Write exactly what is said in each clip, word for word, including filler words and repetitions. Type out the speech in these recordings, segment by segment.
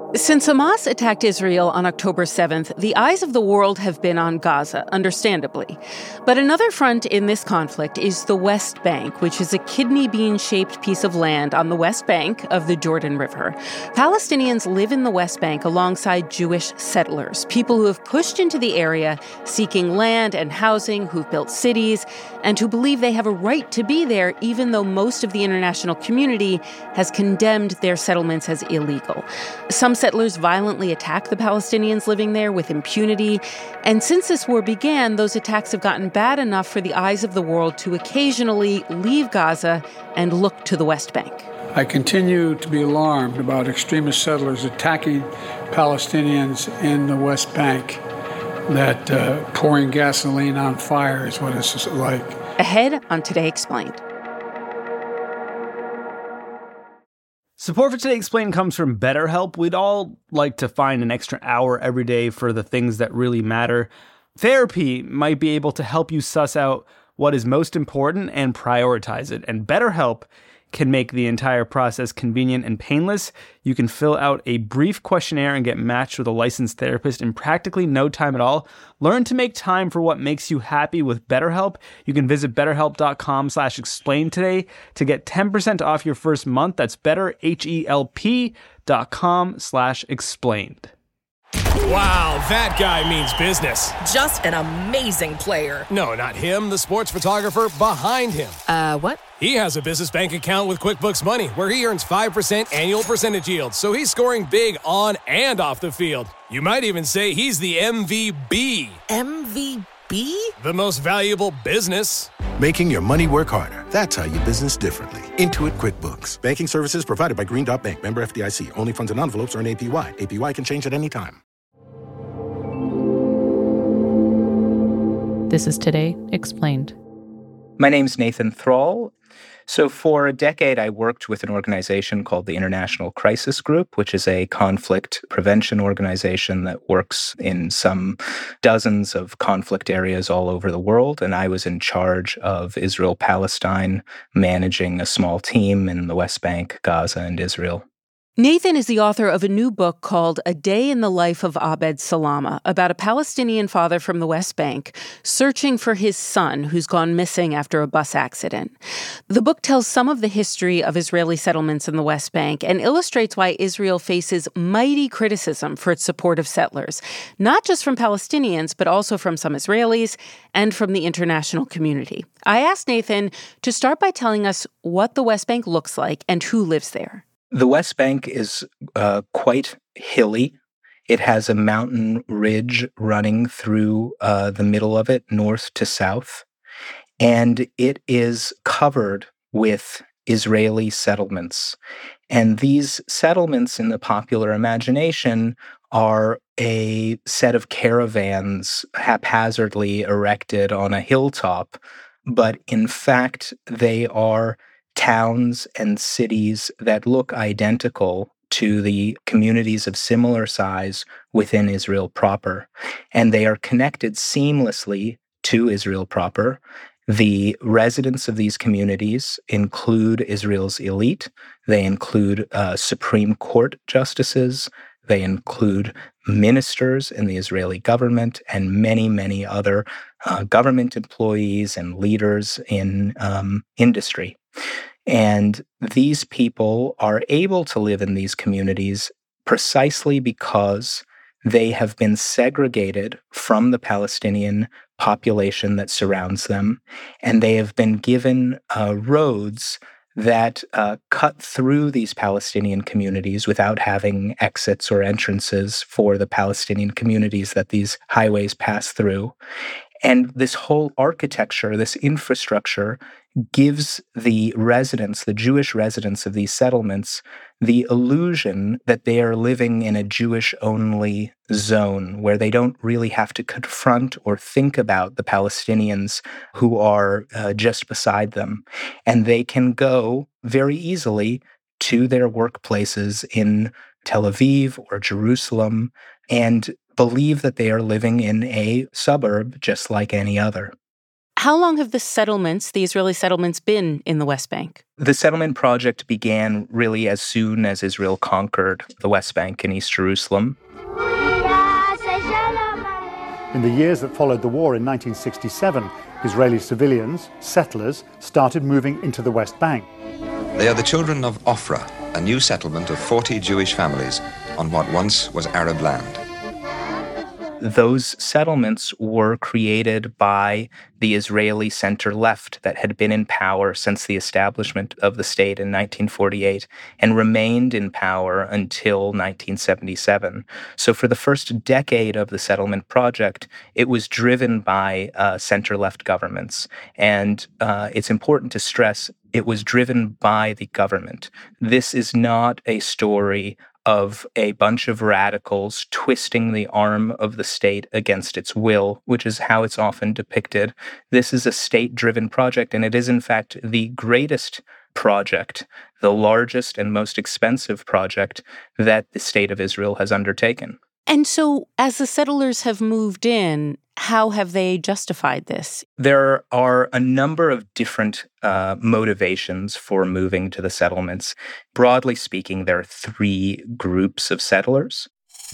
Since Hamas attacked Israel on October seventh, the eyes of the world have been on Gaza, understandably. But another front in this conflict is the West Bank, which is a kidney bean-shaped piece of land on the West Bank of the Jordan River. Palestinians live in the West Bank alongside Jewish settlers, people who have pushed into the area seeking land and housing, who've built cities, and who believe they have a right to be there, even though most of the international community has condemned their settlements as illegal. Some settlers violently attack the Palestinians living there with impunity. And since this war began, those attacks have gotten bad enough for the eyes of the world to occasionally leave Gaza and look to the West Bank. I continue to be alarmed about extremist settlers attacking Palestinians in the West Bank. That uh, pouring gasoline on fire is what it's like. Ahead on Today Explained. Support for Today Explained comes from BetterHelp. We'd all like to find an extra hour every day for the things that really matter. Therapy might be able to help you suss out what is most important and prioritize it. And BetterHelp can make the entire process convenient and painless. You can fill out a brief questionnaire and get matched with a licensed therapist in practically no time at all. Learn to make time for what makes you happy with BetterHelp. You can visit betterhelp.com slash explain today to get ten percent off your first month. That's betterhelp dot com slash explained. Wow, that guy means business. Just an amazing player. No, not him, the sports photographer behind him. Uh, what? He has a business bank account with QuickBooks Money where he earns five percent annual percentage yield, so he's scoring big on and off the field. You might even say he's the M V B. M V B? The most valuable business. Making your money work harder. That's how you business differently. Intuit QuickBooks. Banking services provided by Green Dot Bank. Member F D I C. Only funds and envelopes earn A P Y. A P Y can change at any time. This is Today Explained. My name's Nathan Thrall. So for a decade, I worked with an organization called the International Crisis Group, which is a conflict prevention organization that works in some dozens of conflict areas all over the world. And I was in charge of Israel-Palestine, managing a small team in the West Bank, Gaza, and Israel. Nathan is the author of a new book called A Day in the Life of Abed Salama, about a Palestinian father from the West Bank searching for his son who's gone missing after a bus accident. The book tells some of the history of Israeli settlements in the West Bank and illustrates why Israel faces mighty criticism for its support of settlers, not just from Palestinians, but also from some Israelis and from the international community. I asked Nathan to start by telling us what the West Bank looks like and who lives there. The West Bank is uh, quite hilly. It has a mountain ridge running through uh, the middle of it, north to south. And it is covered with Israeli settlements. And these settlements in the popular imagination are a set of caravans haphazardly erected on a hilltop. But in fact, they are towns and cities that look identical to the communities of similar size within Israel proper. And they are connected seamlessly to Israel proper. The residents of these communities include Israel's elite. They include uh, Supreme Court justices. They include ministers in the Israeli government and many, many other uh, government employees and leaders in um, industry. And these people are able to live in these communities precisely because they have been segregated from the Palestinian population that surrounds them, and they have been given uh, roads that uh, cut through these Palestinian communities without having exits or entrances for the Palestinian communities that these highways pass through. And this whole architecture, this infrastructure, gives the residents, the Jewish residents of these settlements, the illusion that they are living in a Jewish-only zone where they don't really have to confront or think about the Palestinians who are uh, just beside them. And they can go very easily to their workplaces in Tel Aviv or Jerusalem and believe that they are living in a suburb just like any other. How long have the settlements, the Israeli settlements, been in the West Bank? The settlement project began really as soon as Israel conquered the West Bank and East Jerusalem. In the years that followed the war in nineteen sixty-seven, Israeli civilians, settlers, started moving into the West Bank. They are the children of Ofra, a new settlement of forty Jewish families on what once was Arab land. Those settlements were created by the Israeli center-left that had been in power since the establishment of the state in nineteen forty-eight and remained in power until nineteen seventy-seven. So for the first decade of the settlement project, it was driven by uh, center-left governments. And uh, it's important to stress it was driven by the government. This is not a story of a bunch of radicals twisting the arm of the state against its will, which is how it's often depicted. This is a state-driven project, and it is, in fact, the greatest project, the largest and most expensive project that the state of Israel has undertaken. And so, as the settlers have moved in, how have they justified this? There are a number of different uh, motivations for moving to the settlements. Broadly speaking, there are three groups of settlers.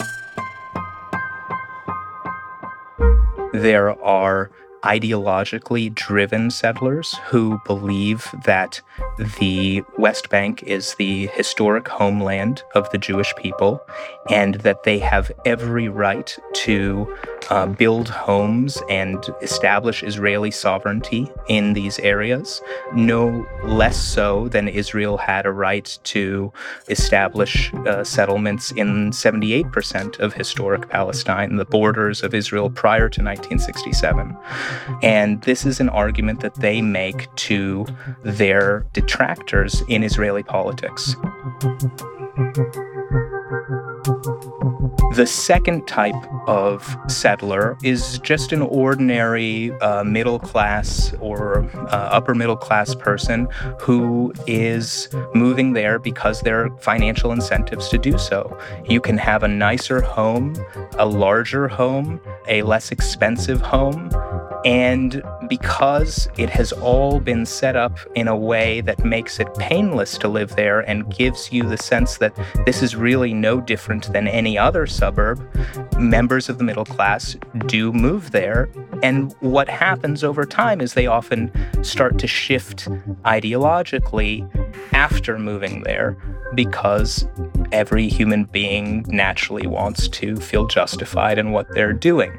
There are ideologically driven settlers who believe that the West Bank is the historic homeland of the Jewish people and that they have every right to uh, build homes and establish Israeli sovereignty in these areas, no less so than Israel had a right to establish uh, settlements in seventy-eight percent of historic Palestine, the borders of Israel prior to nineteen sixty-seven. And this is an argument that they make to their detractors in Israeli politics. The second type of settler is just an ordinary uh, middle class or uh, upper middle class person who is moving there because there are financial incentives to do so. You can have a nicer home, a larger home, a less expensive home. And because it has all been set up in a way that makes it painless to live there and gives you the sense that this is really no different than any other suburb, members of the middle class do move there. And what happens over time is they often start to shift ideologically after moving there because every human being naturally wants to feel justified in what they're doing.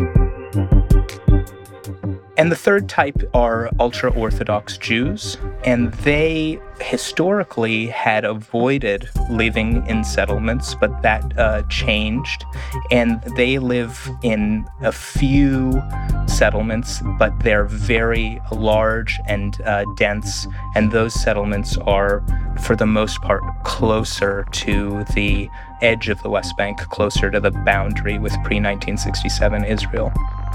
And the third type are ultra-Orthodox Jews, and they historically had avoided living in settlements, but that uh, changed, and they live in a few settlements, but they're very large and uh, dense, and those settlements are, for the most part, closer to the edge of the West Bank, closer to the boundary with pre nineteen sixty-seven Israel.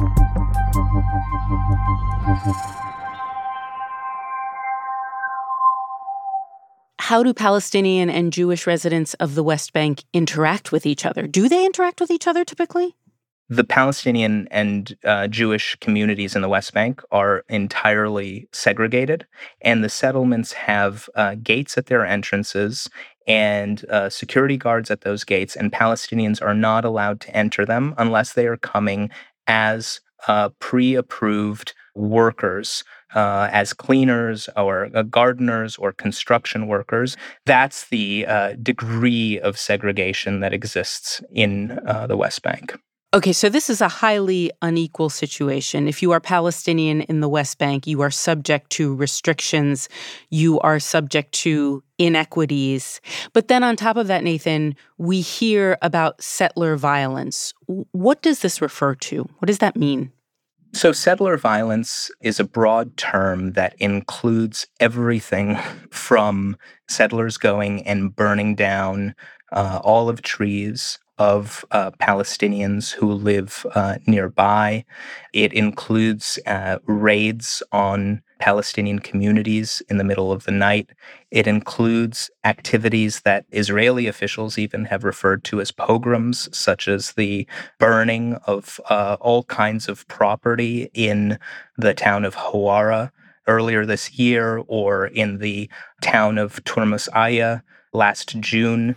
How do Palestinian and Jewish residents of the West Bank interact with each other? Do they interact with each other typically? The Palestinian and uh, Jewish communities in the West Bank are entirely segregated, and the settlements have uh, gates at their entrances and uh, security guards at those gates, and Palestinians are not allowed to enter them unless they are coming as uh, pre-approved workers, uh, as cleaners or uh, gardeners or construction workers. That's the uh, degree of segregation that exists in uh, the West Bank. Okay, so this is a highly unequal situation. If you are Palestinian in the West Bank, you are subject to restrictions, you are subject to inequities. But then on top of that, Nathan, we hear about settler violence. What does this refer to? What does that mean? So settler violence is a broad term that includes everything from settlers going and burning down uh, olive trees of uh, Palestinians who live uh, nearby. It includes uh, raids on Palestinian communities in the middle of the night. It includes activities that Israeli officials even have referred to as pogroms, such as the burning of uh, all kinds of property in the town of Hawara earlier this year, or in the town of Turmus Aya last June.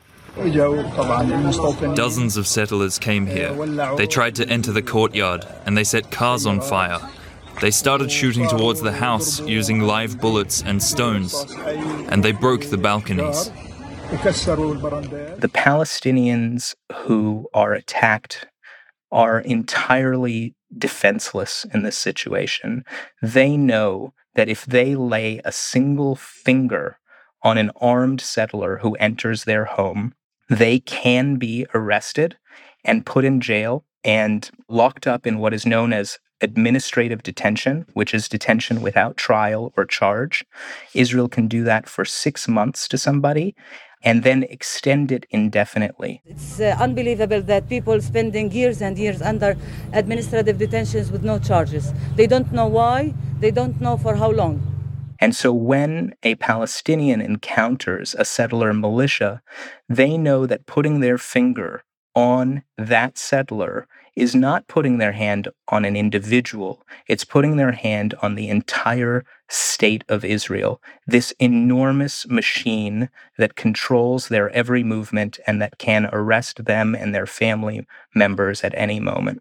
Dozens of settlers came here. They tried to enter the courtyard, and they set cars on fire. They started shooting towards the house using live bullets and stones, and they broke the balconies. The Palestinians who are attacked are entirely defenseless in this situation. They know that if they lay a single finger on an armed settler who enters their home, they can be arrested and put in jail and locked up in what is known as administrative detention, which is detention without trial or charge. Israel can do that for six months to somebody and then extend it indefinitely. It's uh, unbelievable that people spending years and years under administrative detentions with no charges. They don't know why, they don't know for how long. And so when a Palestinian encounters a settler militia, they know that putting their finger on that settler is not putting their hand on an individual. It's putting their hand on the entire state of Israel, this enormous machine that controls their every movement and that can arrest them and their family members at any moment.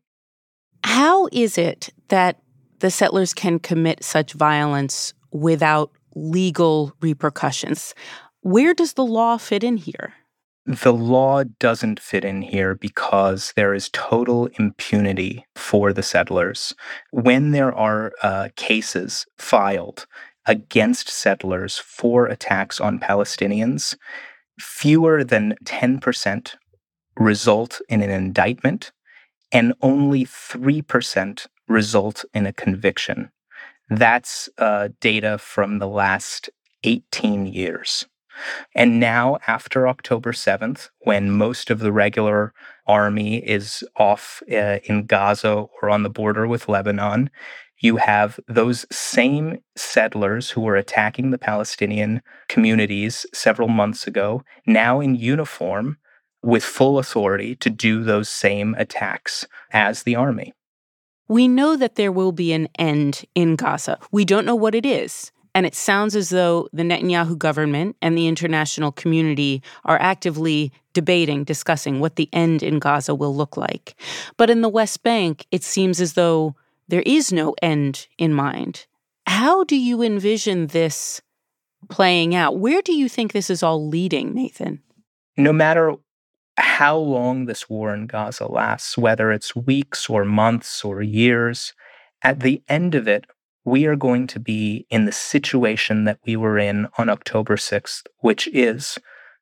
How is it that the settlers can commit such violence without legal repercussions? Where does the law fit in here? The law doesn't fit in here because there is total impunity for the settlers. When there are uh, cases filed against settlers for attacks on Palestinians, fewer than ten percent result in an indictment, and only three percent result in a conviction. That's uh, data from the last eighteen years. And now, after October seventh, when most of the regular army is off uh, in Gaza or on the border with Lebanon, you have those same settlers who were attacking the Palestinian communities several months ago, now in uniform with full authority to do those same attacks as the army. We know that there will be an end in Gaza. We don't know what it is. And it sounds as though the Netanyahu government and the international community are actively debating, discussing what the end in Gaza will look like. But in the West Bank, it seems as though there is no end in mind. How do you envision this playing out? Where do you think this is all leading, Nathan? No matter how long this war in Gaza lasts, whether it's weeks or months or years, at the end of it, we are going to be in the situation that we were in on October sixth, which is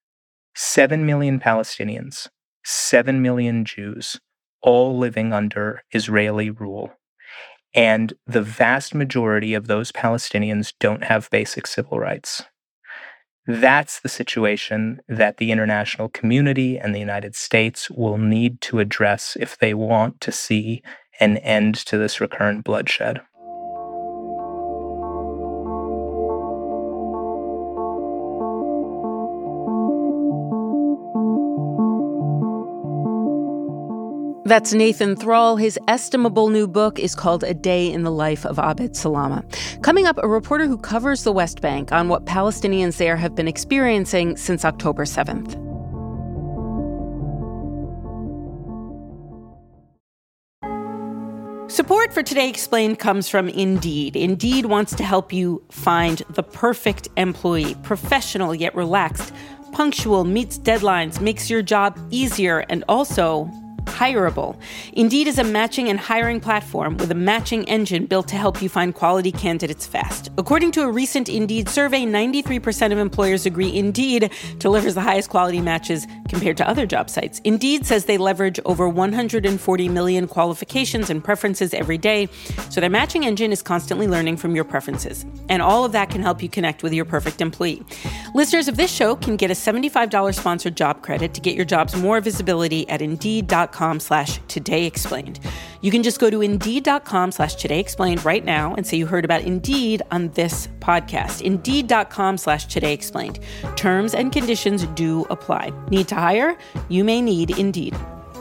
seven million Palestinians, seven million Jews, all living under Israeli rule. And the vast majority of those Palestinians don't have basic civil rights. That's the situation that the international community and the United States will need to address if they want to see an end to this recurrent bloodshed. That's Nathan Thrall. His estimable new book is called A Day in the Life of Abed Salama. Coming up, a reporter who covers the West Bank on what Palestinians there have been experiencing since October seventh. Support for Today Explained comes from Indeed. Indeed wants to help you find the perfect employee, professional yet relaxed, punctual, meets deadlines, makes your job easier, and also hireable. Indeed is a matching and hiring platform with a matching engine built to help you find quality candidates fast. According to a recent Indeed survey, ninety-three percent of employers agree Indeed delivers the highest quality matches compared to other job sites. Indeed says they leverage over one hundred forty million qualifications and preferences every day, so their matching engine is constantly learning from your preferences. And all of that can help you connect with your perfect employee. Listeners of this show can get a seventy-five dollars sponsored job credit to get your jobs more visibility at Indeed.com slash Today Explained. You can just go to Indeed.com slash Today Explained right now and say you heard about Indeed on this podcast. Indeed.com slash Today Explained. Terms and conditions do apply. Need to hire? You may need Indeed.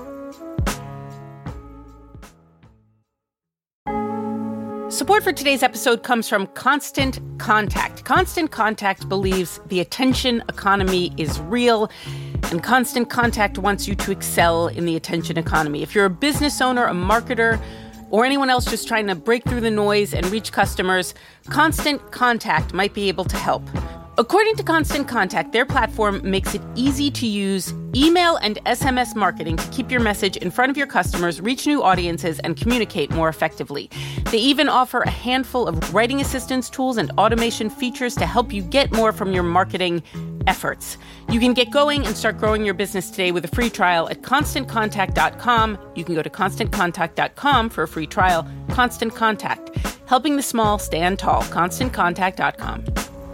Support for today's episode comes from Constant Contact. Constant Contact believes the attention economy is real, and Constant Contact wants you to excel in the attention economy. If you're a business owner, a marketer, or anyone else just trying to break through the noise and reach customers, Constant Contact might be able to help. According to Constant Contact, their platform makes it easy to use email and S M S marketing to keep your message in front of your customers, reach new audiences, and communicate more effectively. They even offer a handful of writing assistance tools and automation features to help you get more from your marketing efforts. You can get going and start growing your business today with a free trial at constant contact dot com. You can go to constant contact dot com for a free trial. Constant Contact, helping the small stand tall. constant contact dot com.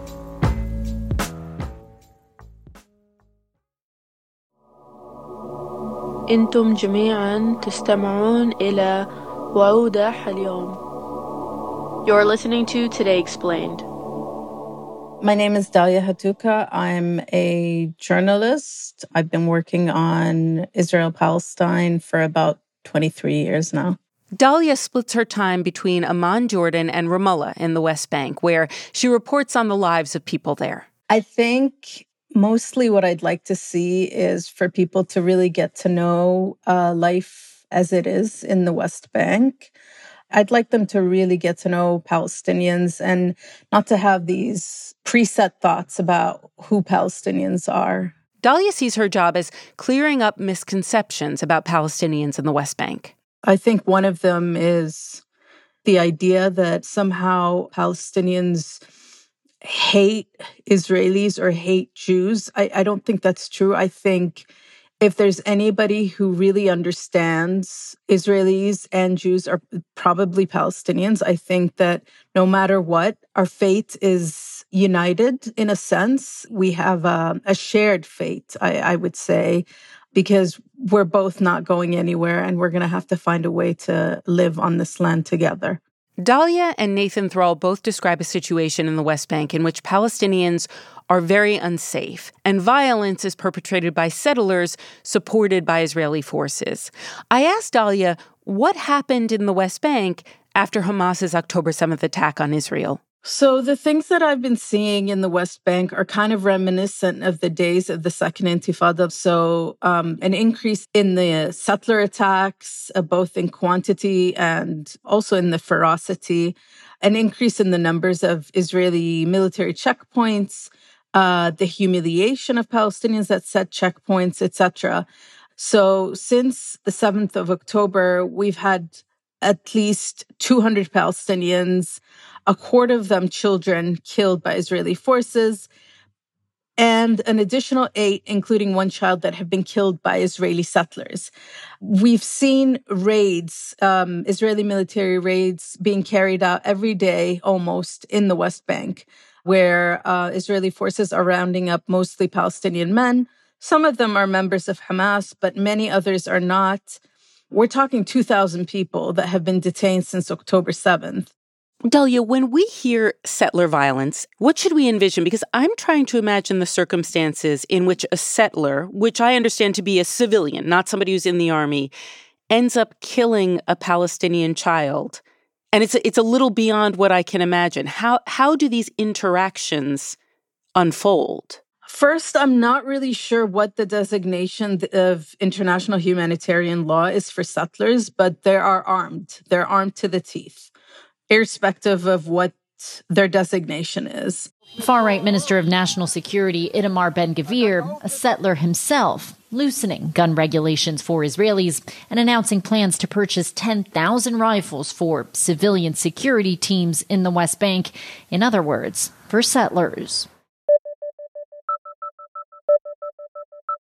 أنتم جميعاً تستمعون إلى وعودة اليوم. You're listening to Today Explained. My name is Dalia Hatuka. I'm a journalist. I've been working on Israel-Palestine for about twenty-three years now. Dalia splits her time between Amman, Jordan, and Ramallah in the West Bank, where she reports on the lives of people there. I think mostly what I'd like to see is for people to really get to know uh, life as it is in the West Bank. I'd like them to really get to know Palestinians and not to have these preset thoughts about who Palestinians are. Dalia sees her job as clearing up misconceptions about Palestinians in the West Bank. I think one of them is the idea that somehow Palestinians hate Israelis or hate Jews. I, I don't think that's true. I think if there's anybody who really understands Israelis and Jews are probably Palestinians. I think that no matter what, our fate is united in a sense. We have a, a shared fate, I, I would say, because we're both not going anywhere and we're going to have to find a way to live on this land together. Dalia and Nathan Thrall both describe a situation in the West Bank in which Palestinians are very unsafe, and violence is perpetrated by settlers supported by Israeli forces. I asked Dalia what happened in the West Bank after Hamas's October seventh attack on Israel. So the things that I've been seeing in the West Bank are kind of reminiscent of the days of the Second Intifada. So um, an increase in the settler attacks, uh, both in quantity and also in the ferocity, an increase in the numbers of Israeli military checkpoints, uh, the humiliation of Palestinians at set checkpoints, et cetera. So since the seventh of October, we've had at least two hundred Palestinians, a quarter of them children, killed by Israeli forces, and an additional eight, including one child, that have been killed by Israeli settlers. We've seen raids, um, Israeli military raids being carried out every day almost in the West Bank, where uh, Israeli forces are rounding up mostly Palestinian men. Some of them are members of Hamas, but many others are not. We're talking two thousand people that have been detained since October seventh. Dalia, when we hear settler violence, what should we envision? Because I'm trying to imagine the circumstances in which a settler, which I understand to be a civilian, not somebody who's in the army, ends up killing a Palestinian child. And it's a, it's a little beyond what I can imagine. How how do these interactions unfold? First, I'm not really sure what the designation of international humanitarian law is for settlers, but they are armed. They're armed to the teeth, irrespective of what their designation is. Far-right Minister of National Security Itamar Ben-Gvir, a settler himself, loosening gun regulations for Israelis and announcing plans to purchase ten thousand rifles for civilian security teams in the West Bank. In other words, for settlers.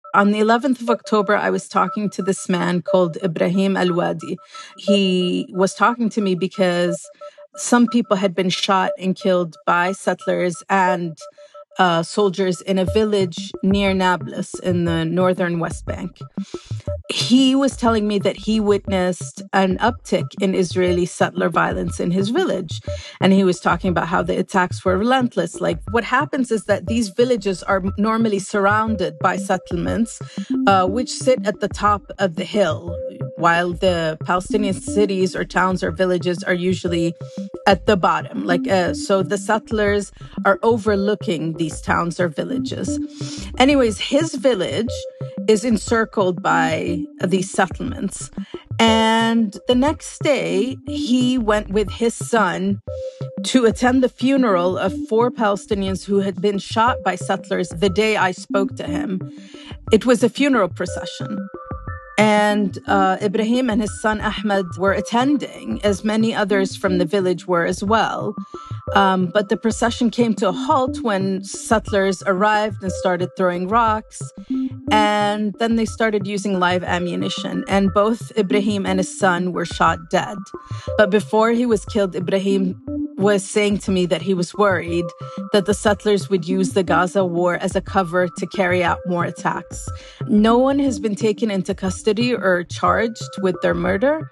On the eleventh of October, I was talking to this man called Ibrahim Al-Wadi. He was talking to me because some people had been shot and killed by settlers and uh, soldiers in a village near Nablus in the northern West Bank. He was telling me that he witnessed an uptick in Israeli settler violence in his village. And he was talking about how the attacks were relentless. Like, what happens is that these villages are normally surrounded by settlements, uh, which sit at the top of the hill, while the Palestinian cities or towns or villages are usually at the bottom. Like, uh, so the settlers are overlooking these towns or villages. Anyways, his village is encircled by these settlements. And the next day, he went with his son to attend the funeral of four Palestinians who had been shot by settlers the day I spoke to him. It was a funeral procession. And uh, Ibrahim and his son Ahmed were attending, as many others from the village were as well. Um, but the procession came to a halt when settlers arrived and started throwing rocks. And then they started using live ammunition. And both Ibrahim and his son were shot dead. But before he was killed, Ibrahim was saying to me that he was worried that the settlers would use the Gaza war as a cover to carry out more attacks. No one has been taken into custody or charged with their murder.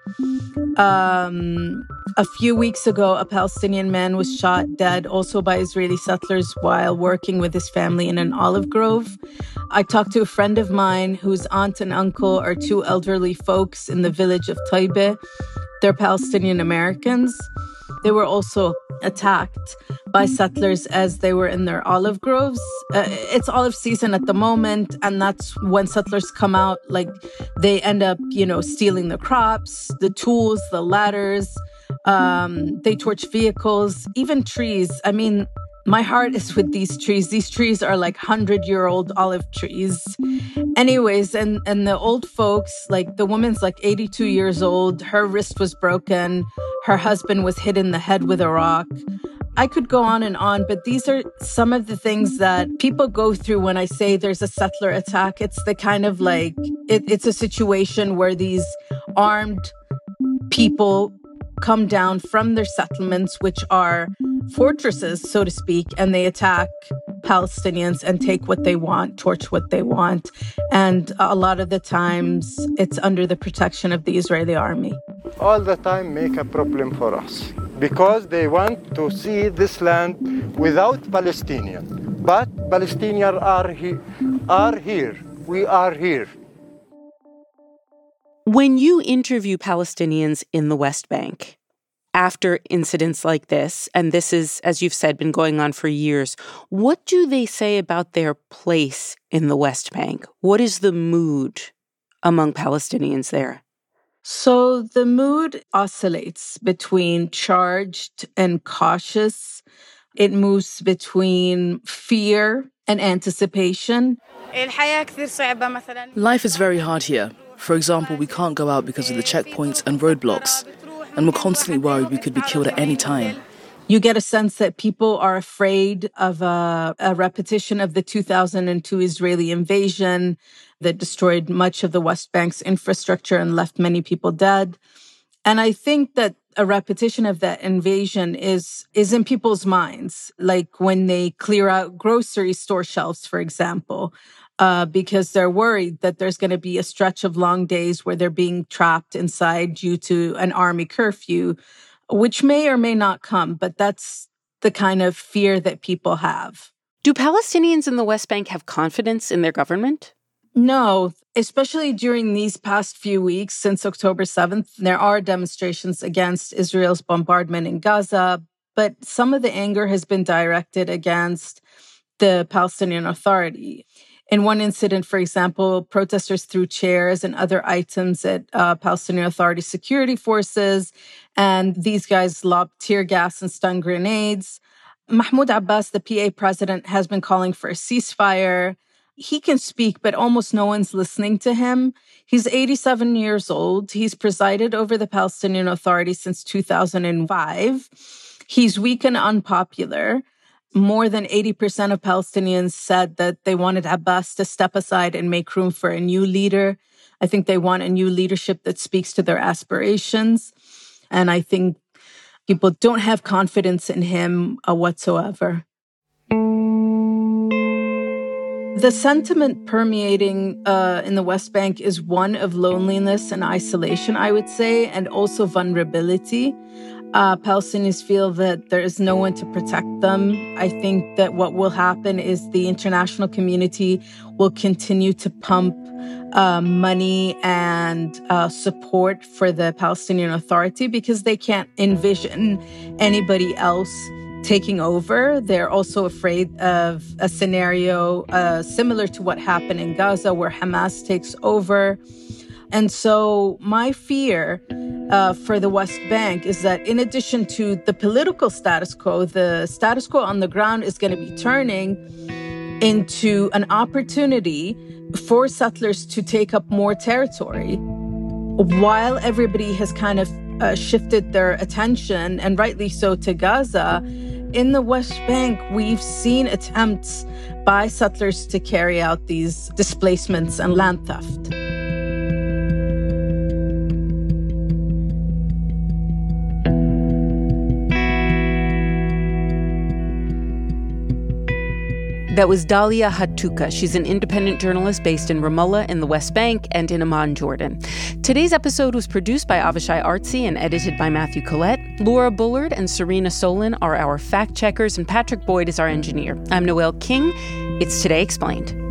Um, a few weeks ago, a Palestinian man was shot dead also by Israeli settlers while working with his family in an olive grove. I talked to a friend of mine whose aunt and uncle are two elderly folks in the village of Taibeh. They're Palestinian Americans. They were also attacked by settlers as they were in their olive groves. Uh, it's olive season at the moment, and that's when settlers come out. Like, they end up, you know, stealing the crops, the tools, the ladders. Um, they torch vehicles, even trees. I mean, my heart is with these trees. These trees are like hundred-year-old olive trees. Anyways, and, and the old folks, like the woman's like eighty-two years old. Her wrist was broken. Her husband was hit in the head with a rock. I could go on and on, but these are some of the things that people go through when I say there's a settler attack. It's the kind of like, it, it's a situation where these armed people come down from their settlements, which are fortresses, so to speak, and they attack Palestinians and take what they want, torch what they want. And a lot of the times, it's under the protection of the Israeli army. All the time make a problem for us because they want to see this land without Palestinians. But Palestinians are, he- are here. We are here. When you interview Palestinians in the West Bank, after incidents like this, and this is, as you've said, been going on for years, what do they say about their place in the West Bank? What is the mood among Palestinians there? So the mood oscillates between charged and cautious. It moves between fear and anticipation. Life is very hard here. For example, we can't go out because of the checkpoints and roadblocks, and we're constantly worried we could be killed at any time. You get a sense that people are afraid of a, a repetition of the two thousand two Israeli invasion that destroyed much of the West Bank's infrastructure and left many people dead. And I think that a repetition of that invasion is, is in people's minds, like when they clear out grocery store shelves, for example. Uh, because they're worried that there's going to be a stretch of long days where they're being trapped inside due to an army curfew, which may or may not come, but that's the kind of fear that people have. Do Palestinians in the West Bank have confidence in their government? No, especially during these past few weeks since October seventh. There are demonstrations against Israel's bombardment in Gaza, but some of the anger has been directed against the Palestinian Authority. In one incident, for example, protesters threw chairs and other items at uh, Palestinian Authority security forces, and these guys lobbed tear gas and stun grenades. Mahmoud Abbas, the P A president, has been calling for a ceasefire. He can speak, but almost no one's listening to him. He's eighty-seven years old. He's presided over the Palestinian Authority since two thousand five. He's weak and unpopular. more than eighty percent of Palestinians said that they wanted Abbas to step aside and make room for a new leader. I think they want a new leadership that speaks to their aspirations. And I think people don't have confidence in him uh, whatsoever. The sentiment permeating uh, in the West Bank is one of loneliness and isolation, I would say, and also vulnerability. Uh, Palestinians feel that there is no one to protect them. I think that what will happen is the international community will continue to pump uh, money and uh, support for the Palestinian Authority because they can't envision anybody else taking over. They're also afraid of a scenario uh, similar to what happened in Gaza, where Hamas takes over. And so my fear uh, for the West Bank is that in addition to the political status quo, the status quo on the ground is going to be turning into an opportunity for settlers to take up more territory while everybody has kind of uh, shifted their attention, and rightly so, to Gaza. In the West Bank, we've seen attempts by settlers to carry out these displacements and land theft. That was Dalia Hatuka. She's an independent journalist based in Ramallah in the West Bank and in Amman, Jordan. Today's episode was produced by Avishai Artsy and edited by Matthew Collette. Laura Bullard and Serena Solin are our fact checkers, and Patrick Boyd is our engineer. I'm Noelle King. It's Today Explained.